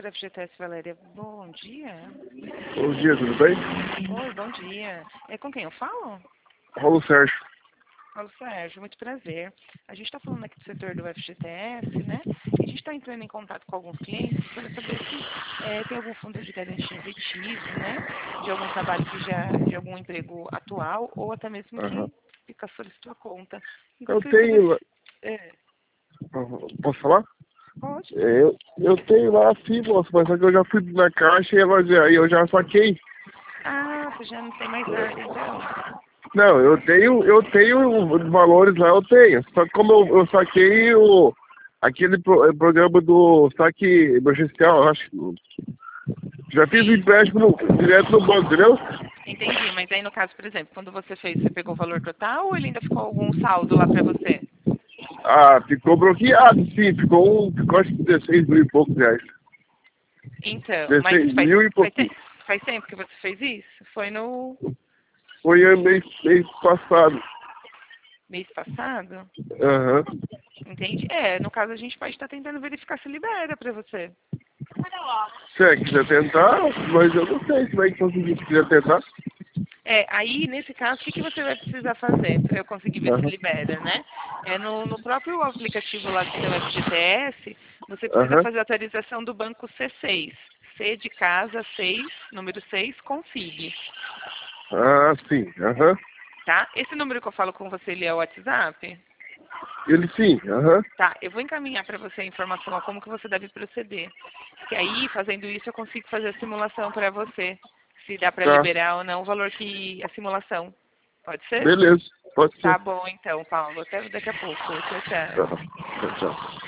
setor FGTS Valéria, bom dia. Bom dia, tudo bem? Oi, bom dia. É com quem eu falo? Paulo Sérgio. Paulo Sérgio, muito prazer. A gente está falando aqui do setor do FGTS, né? E a gente está entrando em contato com alguns clientes para saber se tem algum fundo de garantia efetivo, né? De algum trabalho que de algum emprego atual ou até mesmo Aham. que fica sobre sua conta. E Eu gostaria de tenho saber lá. é, Posso falar? pode? Eu tenho lá sim, moço, mas só que eu já fui na caixa e aí eu já saquei. Ah, você já não tem mais nada, então. Não, eu tenho os valores lá, eu tenho. Só que como eu saquei aquele programa do saque emergencial, eu acho que já fiz o Sim. empréstimo direto no banco, entendeu? Entendi, mas aí no caso, por exemplo, quando você fez, você pegou o valor total ou ele ainda ficou algum saldo lá pra você? Ah, ficou bloqueado, sim, ficou acho que 16 mil e poucos reais. Então, mas 16 mil e pouquinho. faz tempo que você fez isso? Foi no Foi mês passado. mês passado? Aham. Entende? No caso a gente pode estar tentando verificar se libera pra você. Se é, quiser tentar, mas eu não sei se vai conseguir. Se quiser tentar. Aí nesse caso, o que você vai precisar fazer para eu conseguir ver se Aham. libera, né? No próprio aplicativo lá do seu FGTS, você precisa Aham. fazer a atualização do banco C6. C de casa 6, número 6, config. Ah, sim. Aham. Tá? Esse número que eu falo com você, ele é o WhatsApp? Ele sim. Aham. Tá, eu vou encaminhar para você a informação a como que você deve proceder. Que aí, fazendo isso, eu consigo fazer a simulação para você. Se dá para Tá. liberar ou não o valor que a simulação. Pode ser? Beleza. Pode ser. Tá bom, então, Paulo. Até daqui a pouco. Tchau, tchau. Tá. Tchau, tchau.